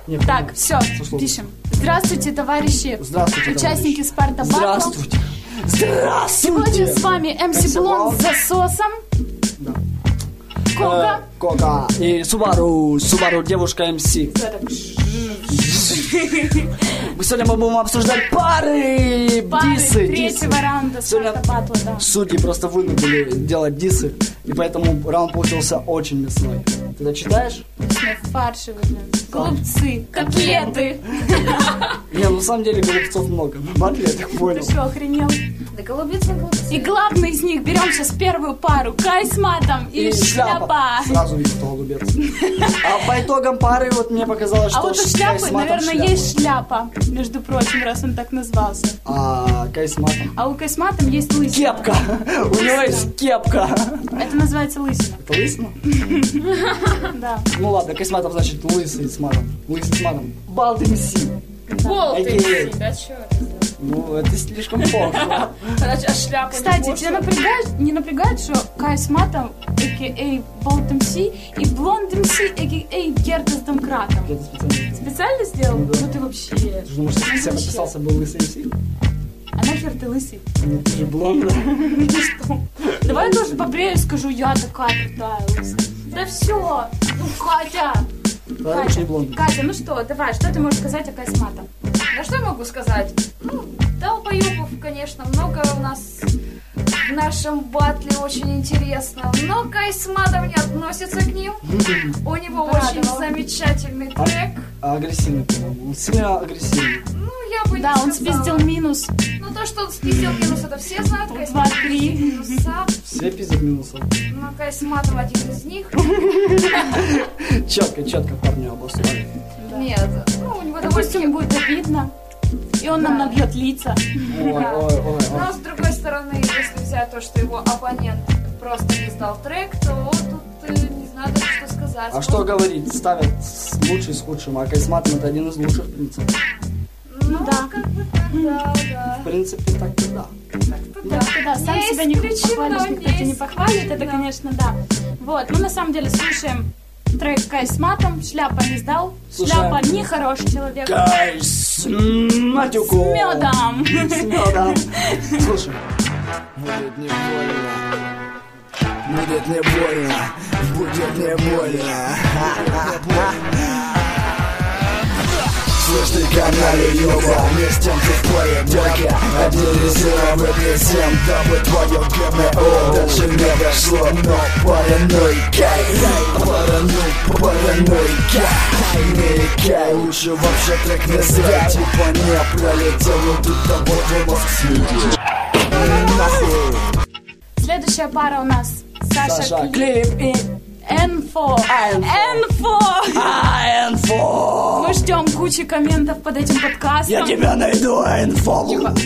Нет, так, все, пишем. Здравствуйте, товарищи. Здравствуйте, участники Спарта Батл. Здравствуйте. Здравствуйте. Сегодня с вами МС Блон с засосом. Да. Кога. И Субару, девушка МС. Сегодня мы будем обсуждать пары дисы. Третьего раунда Спарта Батла, да. Судьи просто вынудили делать дисы, и поэтому раунд получился очень мясной. Ты это читаешь? Фаршевые, голубцы, котлеты. Не, на самом деле голубцов много. В батле я так понял. Ты что, охренел? Да голубицы. И главный из них, берем сейчас первую пару. Кай с матом и шляпа. Сразу видно, что голубец. А по итогам пары вот мне показалось, что а вот у Кай шляпы, с матом наверное, шляпа. есть шляпа, между прочим, раз он так назвался. А Кай с матом? А у Кай с матом есть лысина. Кепка! У него есть кепка! Это называется лысина. Это лысина? Да. Ну ладно, Кай с матом значит лысый с матом. Лысый с матом. Балд МС. Болт Окей. МС, да чё это? Ну, это слишком пошло. А шляпа Кстати, тебя не напрягает, что Кай с матом, а.к.а. Болт МС, и Блонд МС, а.к.а. Герда с домкратом. Это специально. Специально сделал? Ну да. Ну ты вообще... Ты же думаешь, если я подписался, был лысый МС? А нахер ты лысый? Ну, ты же блонда. Что? Давай я тоже побрею, скажу, я такая крутая лысая. Да все, ну Катя. Да, лучше не блонда. Катя, ну что, давай, что ты можешь сказать о Кай с матом? Да что я могу сказать? Ну, долбоёбов, конечно, много у нас в нашем батле, очень интересно. Но Кай с матом не относится к ним. У него очень замечательный трек. Агрессивный, по-моему. Он сильно агрессивный. Ну, я бы не Да, он сказала. спиздил минус. Ну, то, что он спиздил минус, это все знают. Кай с 2-3. матом минуса. Все пиздят минусов. Ну, Кай с матом один из них. Четко парня обоссали. Нет, ну, у него Допустим, довольно... будет обидно, и он нам набьет лица. Ой. Но, с другой стороны, если взять то, что его оппонент просто не сдал трек, то тут не знаю даже, что сказать. А что говорить? Ставят лучший с худшим, а Кай с матом это один из лучших, в принципе. Ну, да. как бы так, да. В принципе, так-то да. Так-то да. Да, сам Не себя не исключено, похвалишь, никто тебя не похвалит, это, исключено. конечно, да. Вот, ну, на самом деле, слушаем трек Кай с матом, шляпа не сдал, Слушаем. шляпа нехороший человек. Кай с матюком. С медом. С медом. Слушай. Будет не больно, будет не больно. Слышь, ты канале, ёба, не с тем ты спорим, дядя. Анализируем выглядим, дабы твое ГМО дальше не дошло, но паранойка, паранойка. Америка, лучше вообще трек не зря, типа не пролетел, но тут того твой мозг съедет. Нахуй. Следующая пара у нас Саша Клип и Энфо. инфо. Мы ждем кучи комментов под этим подкастом. Я тебя найду, инфо.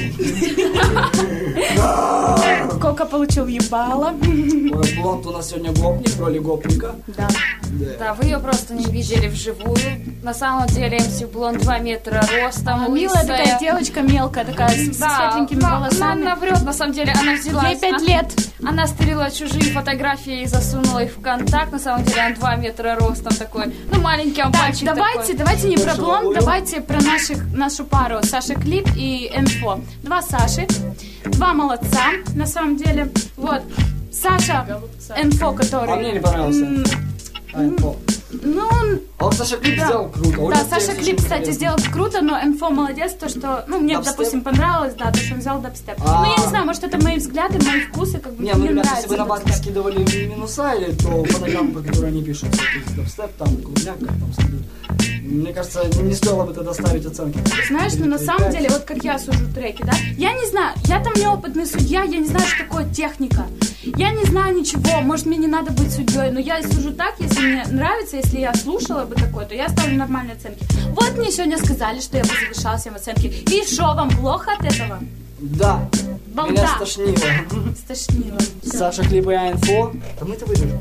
Кока получил ебало. Блонд у нас сегодня гопник, роли гопника. Да. Да, вы ее просто не видели вживую. На самом деле МС Блон 2 метра ростом, Милая такая девочка, мелкая такая, с светленькими волосами. Она врет, на самом деле, она взяла... Ей 5 лет. Она стырила чужие фотографии и засунула их в контакт. На самом деле он 2 метра ростом такой. Ну, маленький он Так, пальчик такой. давайте не про Большого блонд, уровня. давайте про нашу пару. Саша Клип и Энфо. 2 Саши, 2 молодца, на самом деле. Вот, Саша Энфо, который... А мне не понравился. Инфо. Ну, А вот Саша Клип да. сделал круто. Да, Очень Саша интересно, Клип, очень кстати, интересно. сделал круто, но Энфо молодец, то, что, ну, мне, Дабстеп? допустим, понравилось, да, то, что он взял дабстеп. А. Ну, я не знаю, может, это мои взгляды, мои вкусы, как бы, Не, ну, мне ребята, нравится если вы на батле дабстеп. скидывали минуса или то фотограммы, по которой они пишут, то есть дабстеп, там, клубняк, как там скидывают. Мне кажется, не стоило бы тогда ставить оценки. Знаешь, ну на самом деле, вот как я сужу треки, да, я не знаю, я там неопытный судья, я не знаю, что такое техника. Я не знаю ничего, может, мне не надо быть судьей, но я сужу так, если мне нравится, если я слушала бы такое, то я ставлю нормальные оценки. Вот мне сегодня сказали, что я бы завышала всем оценки. И что, вам плохо от этого? Да. Балда. Меня стошнило. Стошнило. Всё. Саша Клип и инфо. Да мы это вырежем.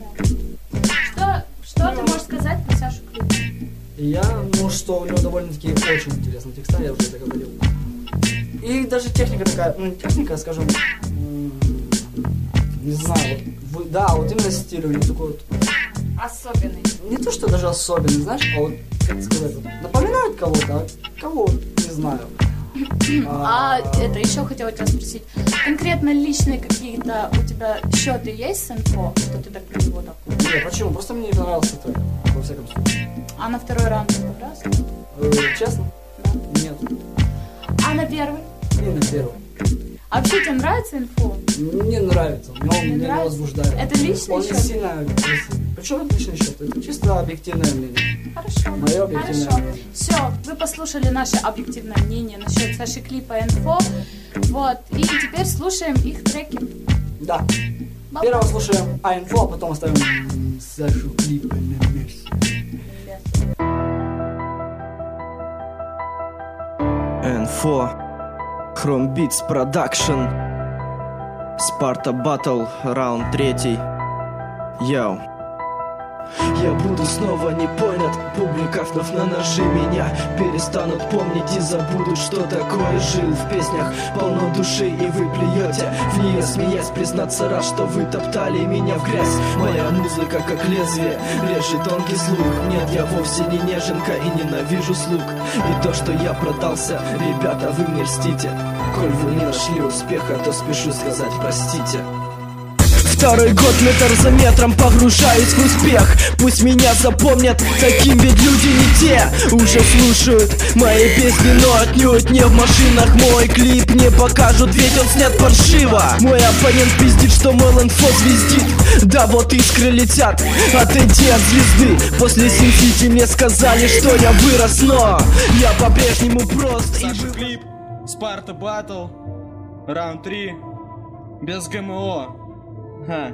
Что ты можешь сказать про Сашу Клип? Я, ну что, у него довольно-таки очень интересные текста, я уже это говорил. И даже техника такая, ну техника, скажем, не знаю, да, вот именно стиль у него такой вот. Особенный. Не то, что даже особенный, знаешь, а вот как сказать, напоминают кого-то, а кого, не знаю. Это еще хотела тебя спросить. Конкретно личные какие-то у тебя счеты есть с инфо, что ты так на него такой? Нет, почему? Просто мне не понравился трек, во всяком случае. А на второй раунд тебе понравился? Честно? Да. Нет. А на первый? Не на первый. А вообще тебе нравится инфо? Мне нравится, но он меня не возбуждает. Это личный он счет? Он не сильно красивый. Причем это личный счет? Это чисто объективное мнение. Хорошо. Мое объективное мнение. Все, вы послушали наше объективное мнение насчет Саши Клипа инфо. Вот, и теперь слушаем их треки. Да. Первого слушаем инфо, а потом оставим Сашу Клипа на месте. Инфо Chrome Beats Production Sparta Battle Раунд 3 Йоу. Я буду снова не понят, публика вновь на ножи меня перестанут помнить и забудут, что такое жил. В песнях полно души, и вы плюете в нее, смеясь, признаться раз, что вы топтали меня в грязь. Моя музыка как лезвие, режет тонкий слух. Нет, я вовсе не неженка и ненавижу слуг. И то, что я продался, ребята, вы мне льстите. Коль вы не нашли успеха, то спешу сказать простите. Второй год метр за метром погружаюсь в успех. Пусть меня запомнят, таким ведь люди не те. Уже слушают мои песни, но отнюдь не в машинах. Мой клип не покажут, ведь он снят паршиво. Мой оппонент пиздит, что мой инфо звездит. Да вот искры летят, отойди от звезды. После Син-Сити мне сказали, что я вырос, но я по-прежнему прост. Саша Клип, Спарта Баттл, раунд 3, без ГМО. Ха.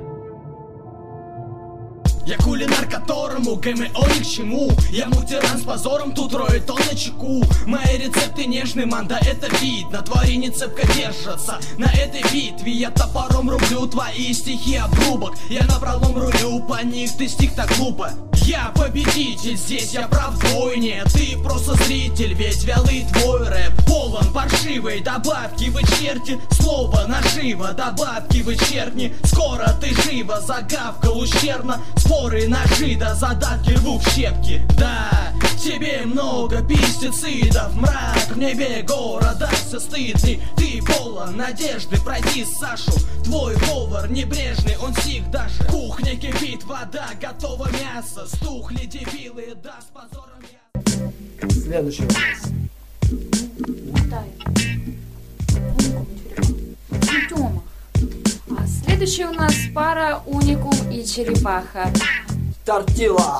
Я кулинар, которому ГМО ни к чему. Я мультиран с позором, тут роет он на чеку. Мои рецепты нежный, манда, это видно. Твари не цепко держатся на этой битве. Я топором рублю твои стихи обрубок. Я напролом рулю по них, ты стих так глупо. Я победитель, здесь я прав вдвойне. Ты просто зритель, ведь вялый твой рэп полон паршивой добавки. Вы черти, слово наживо, добавки вы черни. Скоро ты живо, загавкал ущербно. Споры, ножи, да задатки рву в щепки. Да, тебе много пестицидов. Мрак в небе города все стыдный. Ты полон надежды, пройди Сашу. Твой повар небрежный, он сих даже. Кухня кипит, вода, готово мясо. Стухли дебилы, да, с позором я. Следующий Тёма. Следующий у нас пара Уникум и Черепаха. Тортила.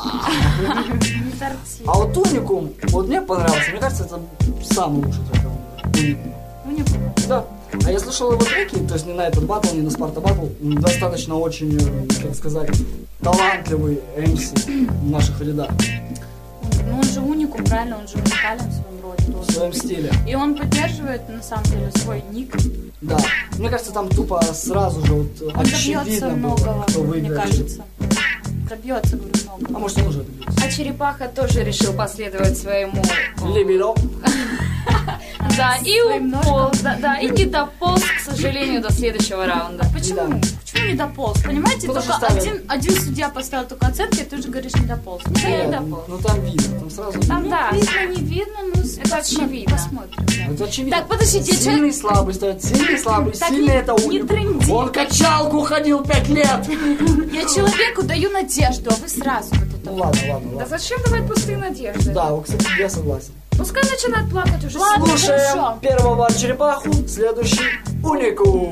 А вот Уникум, вот мне понравился. Мне кажется, это самый лучший трек. Уникум. Да. А я слышал его треки, то есть не на этот батл, не на Спарта батл. Достаточно очень, как сказать, талантливый МС в наших рядах. Ну он же уникум, правильно, он же уникален в своем роде. В своем стиле. И он поддерживает, на самом деле, свой ник. Да. Мне кажется, там тупо сразу же вот он очевидно было, кто мне выиграет. кажется. Пробьется, говорю, много. А может, он уже добьется. А Черепаха тоже решил последовать своему... Либидо. Да, и уполз, да, и не дополз, к сожалению, до следующего раунда. Почему? Да. Почему не дополз? Понимаете, Кто только один судья поставил только оценки, а ты же говоришь не дополз. Не Нет, дополз. ну там видно, там сразу Там, видно. да. Видно, не видно, ну Это очевидно. Посмотрим. Да. Это очевидно. Так, подождите, Сильный, слабый стоит, сильный, слабый, Так сильный не- это не Уникум. трынди. Он качалку ходил 5 лет. Я человеку даю надежду, а вы сразу вот это. Ну ладно, ладно, Да ладно. зачем давать пустые надежды? Да, вот, кстати, я согласен. Пускай начинает плакать уже. Ладно. Слушаем хорошо. первого черепаху, следующий Уникум.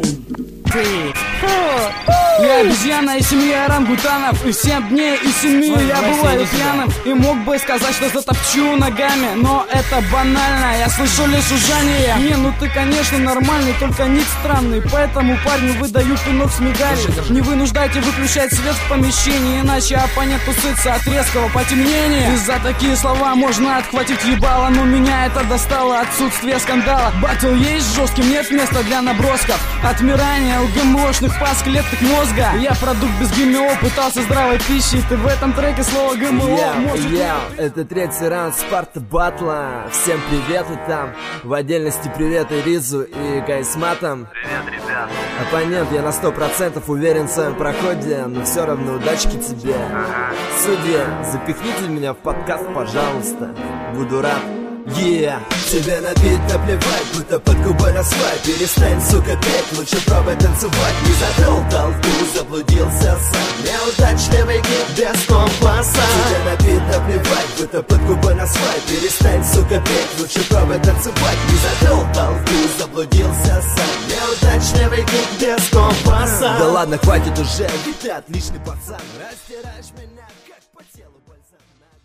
Я обезьяна из семьи орангутанов. И 7 дней из 7 я бываю пьяным. И мог бы сказать, что затопчу ногами, но это банально, я слышу лишь ужание. Не, ну ты, конечно, нормальный, только ник странный. Поэтому парню выдаю пинок с мигалей. Не вынуждайте выключать свет в помещении, иначе оппонент усытся от резкого потемнения. И за такие слова можно отхватить ебало, но меня это достало, отсутствие скандала. Батл есть жестким, нет места для набросков. Отмирание у ГМОшных фаз клеток мозга. Я продукт без ГМО, пытался здравой пищей. Ты в этом треке слово ГМО может... Это третий раунд Спарта Батла. Всем привет и там. В отдельности привет и Ризу и Гайсматам. Привет, ребят. Оппонент, я на 100% уверен в своем проходе, но все равно удачки тебе. Судья, запихните меня в подкаст, пожалуйста. Буду рад. Тебе на бит наплевать, будто под губой на свай. Перестань, сука, петь, лучше пробуй танцевать. Не затронул толпу, заблудился сам. Неудачливый гид без компаса. Тебе на бит наплевать, будто под губой на свай. Перестань, сука, петь, лучше пробуй танцевать. Не затронул толпу, заблудился сам. Неудачливый гид без компаса. Да ладно, хватит уже, ведь ты отличный пацан. Растираешь меня, как по телу бальзам.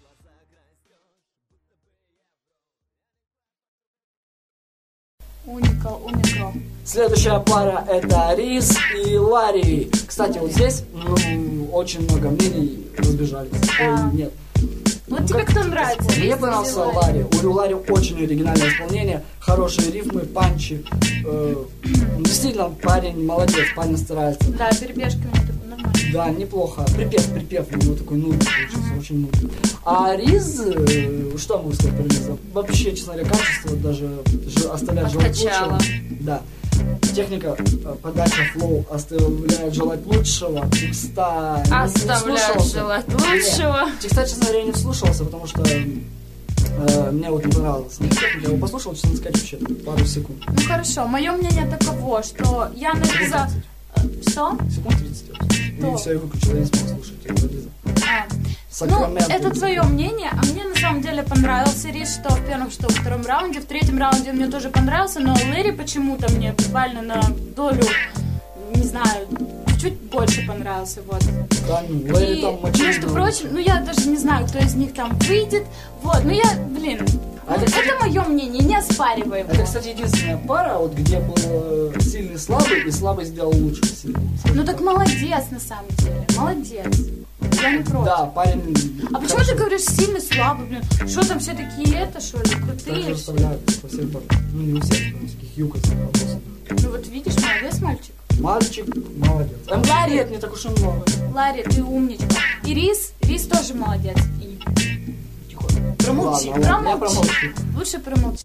Уникал. Следующая пара это Риз и Ларри. Кстати, вот здесь очень много мнений разбежались. Да. Нет. Вот тебе кто нравится? Мне понравился Ларри. У Ларри очень оригинальное исполнение, хорошие рифмы, панчи. Действительно, парень молодец, парень старается. Да, перебежки у него такой нормальный. Да, неплохо. Припев у него такой нудный получился, очень нудный. А Риз, что могу сказать про Риза? Вообще, честно говоря, качество даже оставляет желать лучшего. Да. Техника, подача, флоу оставляет желать лучшего. Текста оставляет желать лучшего. Текста, честно говоря, не вслушался, потому что мне вот не понравилось. Я его послушал, честно сказать, вообще пару секунд. Ну хорошо, мое мнение таково, что я на Риза... Что? Секунд 30. И все, я выключил, я не смог слушать Риза. Ну, это твое мнение, а мне на самом деле понравился Риз, что в первом, что во втором раунде. В третьем раунде мне тоже понравился, но Лэри почему-то мне буквально на долю, не знаю, чуть больше понравился, вот. Да, Лэри там мочили. Между прочим, ну я даже не знаю, кто из них там выйдет, вот, ну я, блин, это мое мнение, не оспаривай его. Это, кстати, единственная пара, вот где был сильный слабый, и слабый сделал лучше сильный. Ну так молодец, на самом деле, молодец. Я не против. Да, парень... А почему ты говоришь сильный, слабый, блин? Что там все такие что ли, крутые? Так же оставляют по всем парам. Ну не у всех, там таких юкосов. Ну вот видишь, молодец мальчик. Мальчик, молодец. Ларри, нет, не так уж и много. Ларри, ты умничка. И Риз тоже молодец. И... Тихо. Промолчи, ладно, промолчи. Я промолчу. Лучше промолчи.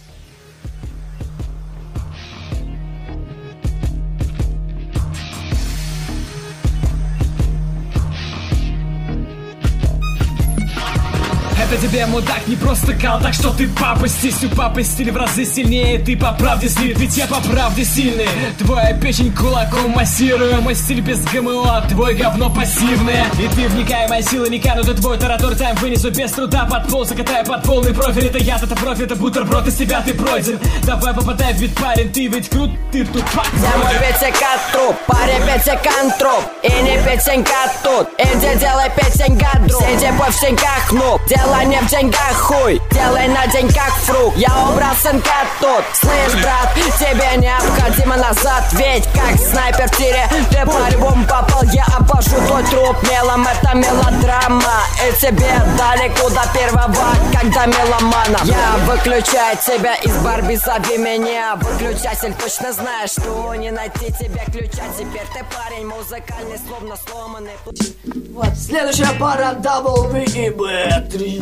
Это тебе, мудак, не просто кал, так что ты попастись. У папы стиль в разы сильнее, ты по правде слит, ведь я по правде сильный. Твоя печень кулаком массирую, мой стиль без ГМО, твой говно пассивное. И ты вникай, мои силы не канут, и твой таратор тайм вынесу без труда под пол, закатаю под полный профиль. Это яд, это профиль, это бутерброд, из тебя ты пройден. Давай попадай в вид, парень, ты ведь крут, ты тупак. Я мой пятика труп, парень пятика труп. И не пятенька тут, иди делай пятенька друг. Сиди по всеньках, ну, делай не в деньгах хуй, делай на деньгах фрук. Я убрал сынка тут, слышь, брат, тебе необходимо назад. Ведь как снайпер в тире, ты по-любому попал. Я обожу твой труп мелом, это мелодрама. И тебе далеко до первого, когда меломана. Я выключаю тебя из Барби, зови меня выключатель, точно знаешь, что не найти тебе ключа. Теперь ты парень музыкальный, словно сломанный. Вот, следующая пара W и B3.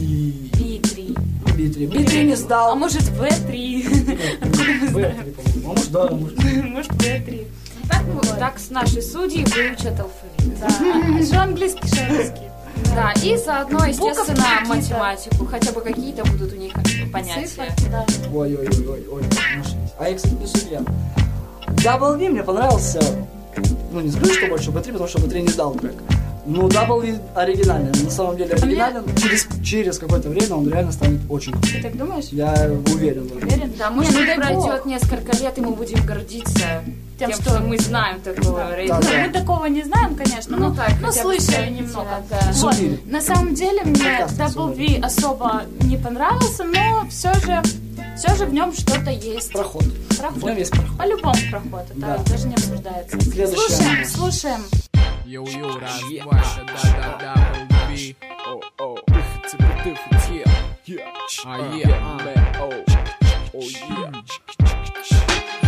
B3 не сдал. А может V3? B3, по-моему. А может, да, может V3. Так с нашей судьей выучат алфавит. Да. А что английский, что русский? Да, и заодно, естественно, какие-то. математику. Хотя бы какие-то будут у них понятия. Цифры, да. Ой, нашлись. А я, кстати, не судья. W мне понравился. Ну, не скажу, что больше B3, потому что B3 не сдал трек. Ну, W оригинальный. На самом деле оригинальный. Через какое-то время он реально станет очень крутым. Ты так думаешь? Я уверен. Уверен? Да, может быть, пройдет несколько лет, и мы будем гордиться тем, что мы знаем такого рейда. Ну, мы такого не знаем, конечно, но слышали немного. Да. Вот. На самом деле мне W особо не понравился, но все же в нем что-то есть. Проход. В нем есть проход. По-любому проход, это даже не обсуждается. Слушаем. Йоу-йоу, раз, два, да-да-да-да-би. О-о, типа-типа-те. А-е, б-о. В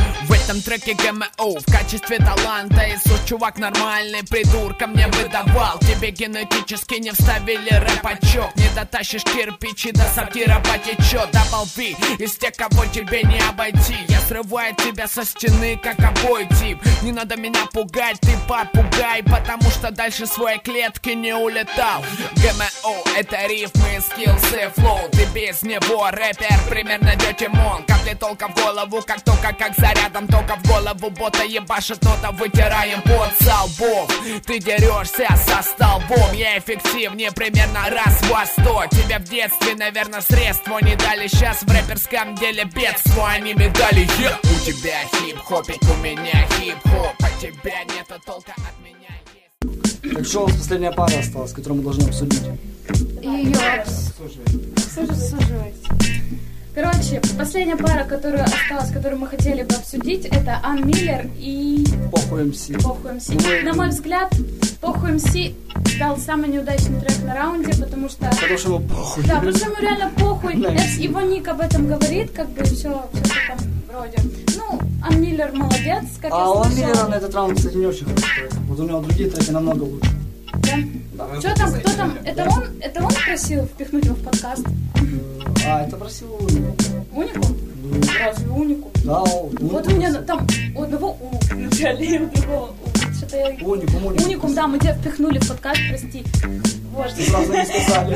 этом треке ГМО в качестве таланта. Иисус, чувак нормальный, придурком не выдавал. Тебе генетически не вставили рэп-очок. Не дотащишь кирпичи, до сортира потечет. Double V, из тех, кого тебе не обойти. Я срываю тебя со стены, как обои тип. Не надо меня пугать, ты попугай, потому что дальше своей клетки не улетал. ГМО — это рифмы, скиллсы, флоу. Ты без него рэпер, примерно Дётимон. Капли толка в голову, как только как зарядом. Только в голову бота ебашит нота, вытираем пот со лбов. Ты дерешься со столбом, я эффективнее примерно раз во 100. Тебе в детстве, наверное, средства не дали. Сейчас в рэперском деле бедство, они медали. У тебя хип-хопик, у меня хип-хоп. От тебя нету толка, от меня есть. Так что у нас последняя пара осталась, которую мы должны обсудить? Ее обсуживать. Короче, последняя пара, которая осталась, которую мы хотели бы обсудить, это Ан Миллер и... Похуй МС. На мой взгляд, Похуй МС дал самый неудачный трек на раунде, потому что... Потому что ему похуй. Да, потому что ему реально похуй. Его ник об этом говорит, как бы все там вроде. Ну, Ан Миллер молодец, как я слышала. А Ан Миллера на этот раунд, кстати, не очень хороший трек. Вот у него другие треки намного лучше. Да? Что там, кто там? Это он просил впихнуть его в подкаст? А, это просил Унику. Унику? Разве Унику? Да, вот у меня там у одного У в начале, и у другого что-то я... Уникум, да, мы тебя впихнули в подкаст, прости. Вот. Что сразу не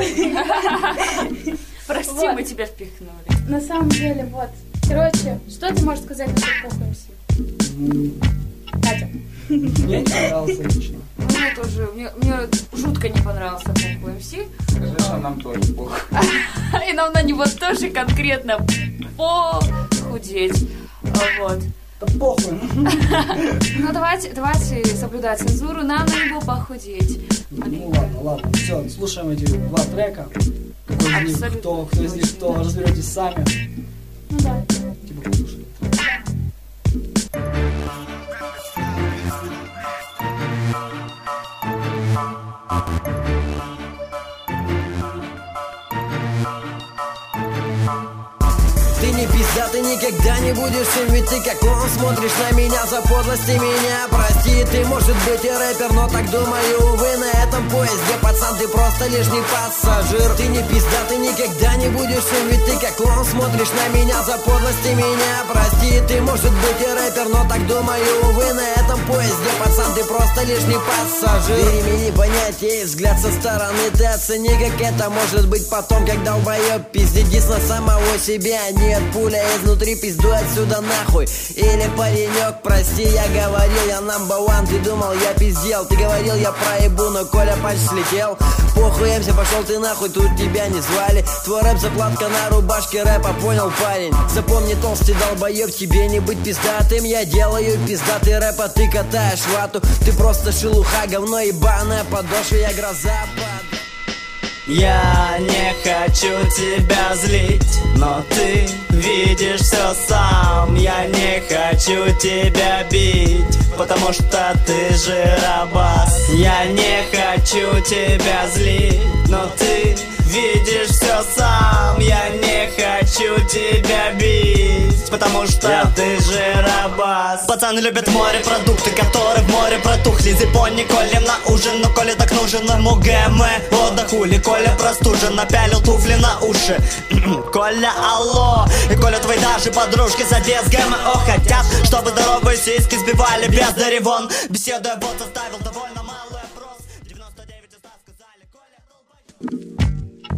сказали. Прости, мы тебя впихнули. На самом деле, вот. Короче, что ты можешь сказать насчет Похуй МС? Катя. Мне не понравился лично. Мне тоже, мне жутко не понравился Похуй МС. Скажи, что нам тоже похуй. И нам на него тоже конкретно похудеть. Вот. Да похуй. Ну давайте соблюдать цензуру, нам на него похудеть. Ну ладно, все, слушаем эти два трека. Какой из них, кто из них, кто, разберетесь сами. Ну да. Типа послушали. Ты не пизда, ты никогда не будешь им, ведь ты как клоун смотришь на меня за подлости меня. Прости, ты может быть и рэпер, но так думаю, увы, на этом поезде, пацан, ты просто лишний пассажир. Ты не пизда, ты никогда не будешь им, ведь ты как клоун смотришь на меня за подлости меня. Прости, ты может быть и рэпер, но так думаю, увы, на этом поезде, пацан, ты просто лишний пассажир. Перемени понятие и взгляд со стороны, ты оцени, как это может быть потом, как долбоёб пиздит дис на самого себя. Нет, пуля изнутри, пизду отсюда нахуй. Или паренек, прости, я говорил, я number one. Ты думал, я пиздел, ты говорил, я проебу, но Коля пальч слетел. Похуй, Эмси, пошел ты нахуй, тут тебя не звали. Твой рэп заплатка на рубашке рэпа, понял, парень? Запомни, толстый долбоеб, тебе не быть пиздатым. Я делаю пиздатый рэп, а ты катаешь вату. Ты просто шелуха, говно ебаная подошва, я гроза под... Я не хочу тебя злить, но ты видишь все сам. Я не хочу тебя бить, потому что ты жиробас. Я не хочу тебя злить, но ты видишь все сам. Я не хочу тебя бить, потому что ты жиробас. Пацаны любят морепродукты, которые в море протухли. Зипони Коле на ужин, но Коле так нужен ему ГМ. Отдохули, Коля простужен, напялил туфли на уши. Коля, алло. И Коля, твои даже подружки за без ГМО хотят, чтобы здоровые сиськи сбивали без даривон. Беседуя, вот составил довольно малый опрос. 99 из 100 сказали, Коля долбоёб.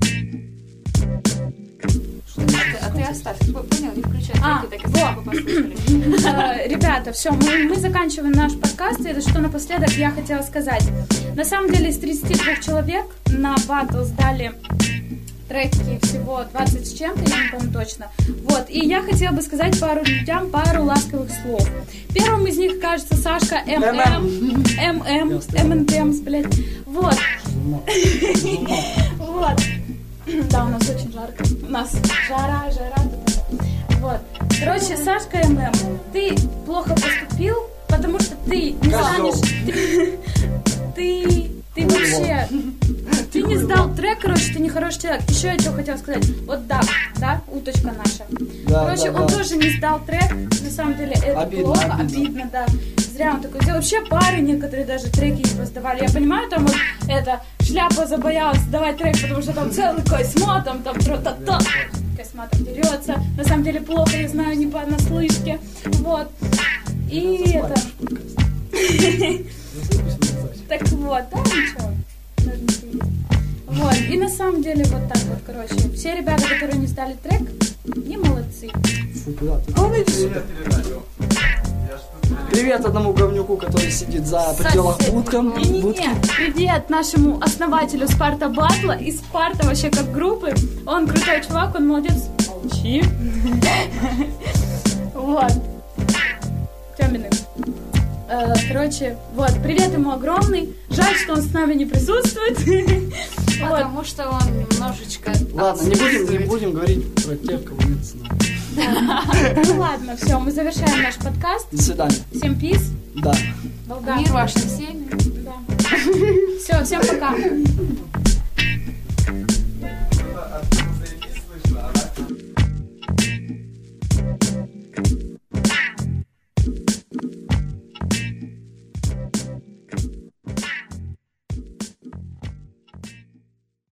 А ты оставь, понял, не включай треки, так и послушали. Ребята, все, мы заканчиваем наш подкаст. И что напоследок я хотела сказать. На самом деле из 32 человек на батл сдали треки всего 20 с чем-то, я не помню точно. Вот, и я хотела бы сказать пару людям пару ласковых слов. Первым из них, кажется, Сашка МНТМС, блядь. Вот. Вот. Да, у нас очень жарко. У нас жара. Вот. Короче, Сашка ММ, ты плохо поступил, потому что ты не станешь... Ты Ты вообще... Ты не сдал трек, короче, ты нехороший человек. Еще я что хотела сказать. Вот да, уточка наша. Да, короче, он тоже не сдал трек. На самом деле это плохо, обидно, да. Зря он такой сделал. Вообще пары некоторые даже треки не сдавали. Я понимаю, там вот это Шляпа забоялась сдавать трек, потому что там целый кайсма, там тра-та-та. Кайсма там дерется. На самом деле плохо, я знаю, не понаслышке. Вот. И это... Так вот, да, ничего. Вот, и на самом деле вот так вот, короче. Все ребята, которые не сдали трек, не молодцы. Привет одному говнюку, который сидит за пределах будки. Привет нашему основателю Спарта Батла. И Спарта вообще как группы. Он крутой чувак, он молодец. Молчи. Вот. Тёминых. Короче, вот, привет ему огромный. Жаль, что он с нами не присутствует. Потому что он немножечко... Ладно, не будем говорить про тех, кого нет с нами. Ну ладно, все, мы завершаем наш подкаст. До свидания. Всем пиз. Да. Мир вашим семьям. Да. Все, всем пока.